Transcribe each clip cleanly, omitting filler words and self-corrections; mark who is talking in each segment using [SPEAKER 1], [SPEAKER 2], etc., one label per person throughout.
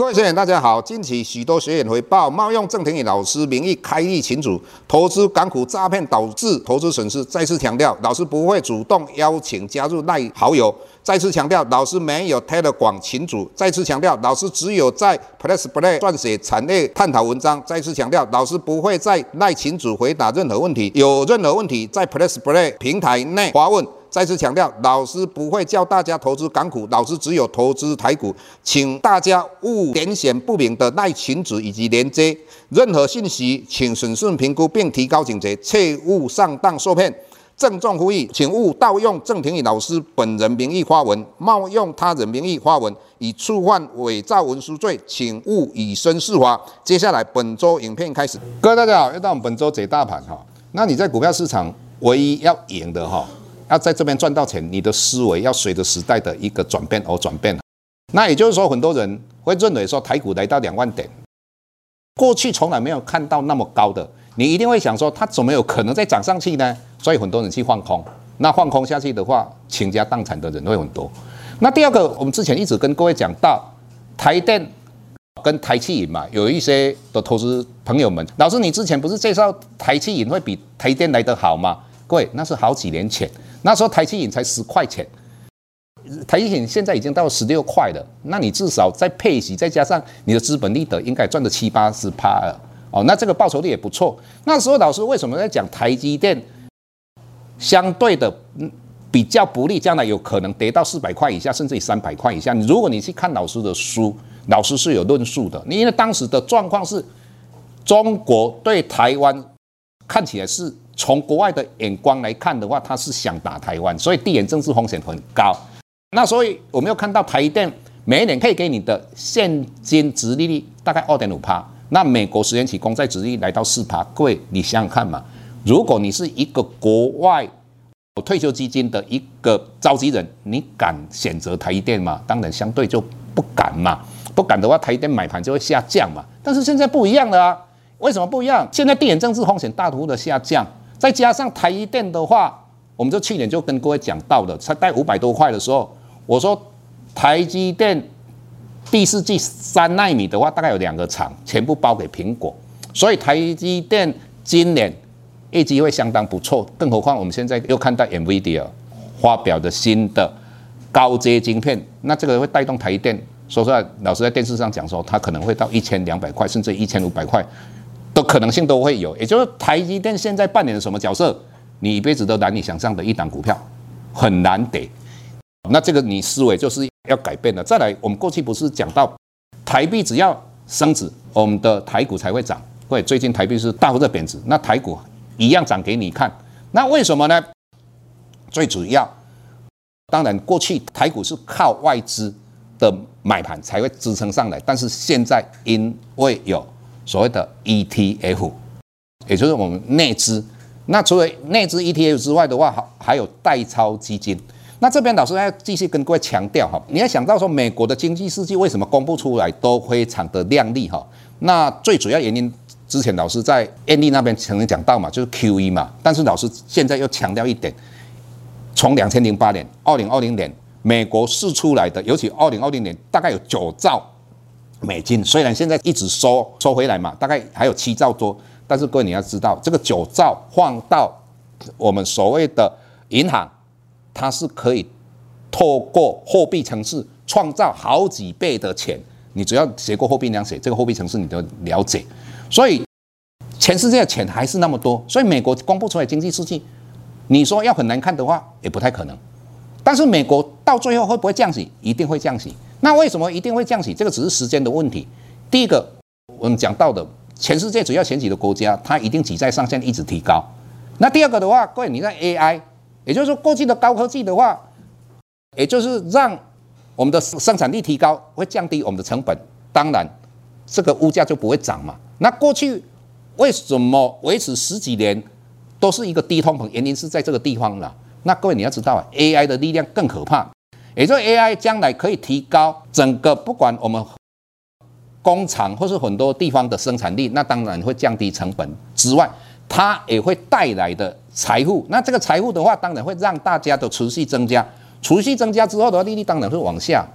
[SPEAKER 1] 位学员大家好，近期许多学员回报冒用郑庭宇老师名义开立群组，投资港股诈骗导致投资损失。再次强调，老师不会主动邀请加入赖好友。再次强调，老师没有 Telegram 群组。再次强调，老师只有在 PressPlay 撰写产业探讨文章。再次强调，老师不会在赖群组回答任何问题，有任何问题在 PressPlay 平台内发问。再次强调，老师不会教大家投资港股，老师只有投资台股，请大家勿点选不明的赖群组以及连接，任何信息请审慎评估并提高警觉，切勿上当受骗。郑重呼吁，请勿盗用郑庭宇老师本人名义发文，冒用他人名义发文，以触犯伪造文书罪，请勿以身试法。接下来本周影片开始，各位大家好，又到我们本周解大盘哈。那你在股票市场唯一要赢的哈。要在这边赚到钱，你的思维要随着时代的一个转变而转变。那也就是说，很多人会认为说台股来到2万点，过去从来没有看到那么高的，你一定会想说它怎么有可能再涨上去呢？所以很多人去放空。那放空下去的话，倾家荡产的人会很多。那第二个，我们之前一直跟各位讲到台电跟台企银嘛，有一些的投资朋友们，老师你之前不是介绍台企银会比台电来得好吗？各位，那是好几年前。那时候台积银才10块钱，台积银现在已经到16块了。那你至少再配息，再加上你的资本利得，应该赚得70-80%了哦。那这个报酬率也不错。那时候老师为什么在讲台积电相对的比较不利，将来有可能跌到400块以下，甚至于300块以下？如果你去看老师的书，老师是有论述的。因为当时的状况是，中国对台湾看起来是。从国外的眼光来看的话，他是想打台湾，所以地缘政治风险很高。那所以我们又看到台电每一年可以给你的现金殖利率大概2.5%，那美国10年期公债殖利率来到4%。各位，你想想看嘛，如果你是一个国外退休基金的一个召集人，你敢选择台电吗？当然相对就不敢嘛。不敢的话，台电买盘就会下降嘛。但是现在不一样了啊，为什么不一样？现在地缘政治风险大幅的下降。再加上台积电的话，我们就去年就跟各位讲到的，才带500多块的时候，我说台积电第4季3奈米的话，大概有2个厂全部包给苹果，所以台积电今年业绩会相当不错。更何况我们现在又看到 NVIDIA 发表的新的高阶晶片，那这个会带动台积电。说实在，老师在电视上讲说，它可能会到1200块，甚至1500块。的可能性都会有，也就是台积电现在扮演了什么角色，你一辈子都难以想象的一档股票，很难得。那这个你思维就是要改变了。再来，我们过去不是讲到台币只要升值，我们的台股才会涨。对，最近台币是大幅的贬值，那台股一样涨给你看。那为什么呢？最主要，当然过去台股是靠外资的买盘才会支撑上来，但是现在因为有所谓的 ETF， 也就是我们内资。那除了内资 ETF 之外的话，还有代操基金。那这边老师要继续跟各位强调哈，你要想到说美国的经济数据为什么公布出来都非常的亮丽哈？那最主要原因，之前老师在艳丽那边曾经讲到嘛，就是 QE 嘛。但是老师现在又强调一点，从2008年、2020年美国释出来的，尤其2020年大概有9兆。美金虽然现在一直收回来嘛，大概还有7兆多，但是各位你要知道，这个9兆放到我们所谓的银行，它是可以透过货币程式创造好几倍的钱。你只要学过货币量学，这个货币程式你都了解。所以全世界的钱还是那么多，所以美国公布出来经济数据，你说要很难看的话，也不太可能。但是美国到最后会不会降息？一定会降息。那为什么一定会降息？这个只是时间的问题。第一个，我们讲到的，全世界只要前几个国家，它一定挤在上限一直提高。那第二个的话，各位你在 AI， 也就是说过去的高科技的话，也就是让我们的生产力提高，会降低我们的成本，当然这个物价就不会涨嘛。那过去为什么维持10几年都是一个低通膨？原因是在这个地方了。那各位你要知道啊 ，AI 的力量更可怕。也就是 AI 将来可以提高整个不管我们工厂或是很多地方的生产力，那当然会降低成本之外，它也会带来的财富。那这个财富的话，当然会让大家的储蓄增加。储蓄增加之后的话，利率当然会往下。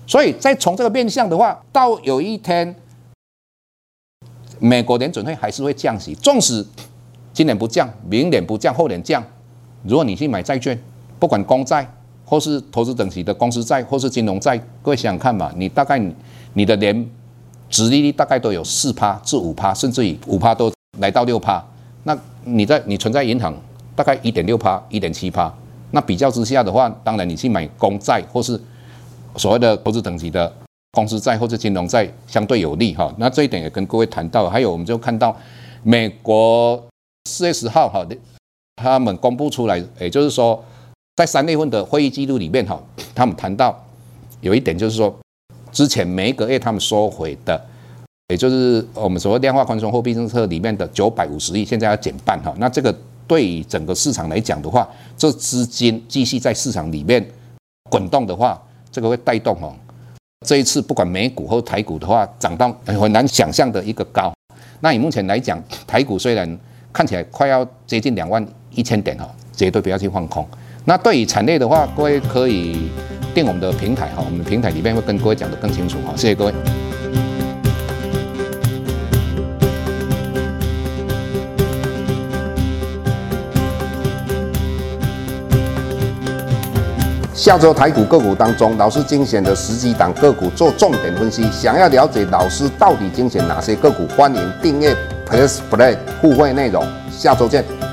[SPEAKER 1] 所以再从这个面向的话，到有一天，美国联准会还是会降息，纵使今年不降，明年不降，后年降，如果你去买债券，不管公债或是投资等级的公司债或是金融债，各位想想看嘛，你大概你的年殖利率大概都有4%至5%，甚至于5%都来到6%，那你存在银行大概1.6%、1.7%，那比较之下的话，当然你去买公债或是所谓的投资等级的公司债或者金融债相对有利哈。那这一点也跟各位谈到，还有我们就看到美国4月10号哈，他们公布出来，也就是说在3月份的会议记录里面哈，他们谈到有一点就是说，之前每一个月他们收回的，也就是我们所谓量化宽松货币政策里面的950亿，现在要减半哈。那这个对于整个市场来讲的话，这资金继续在市场里面滚动的话，这个会带动哦，这一次不管美股或台股的话，涨到很难想象的一个高。那以目前来讲，台股虽然看起来快要接近21000点哈，绝对不要去放空。那对于产业的话，各位可以订我们的平台哈，我们的平台里面会跟各位讲得更清楚哈，谢谢各位。下周台股个股当中，老师精选的10几档个股做重点分析。想要了解老师到底精选哪些个股，欢迎订阅 Plus Play 互惠内容。下周见。